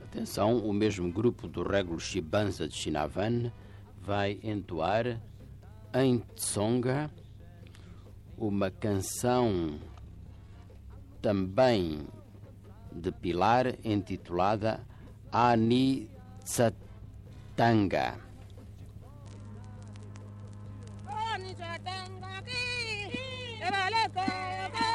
Atenção, o mesmo grupo do Regulo Shibanza de Shinavan vai entoar em Tsonga uma canção também de Pilar intitulada Ani Tsatanga. Ani Tsatanga ki,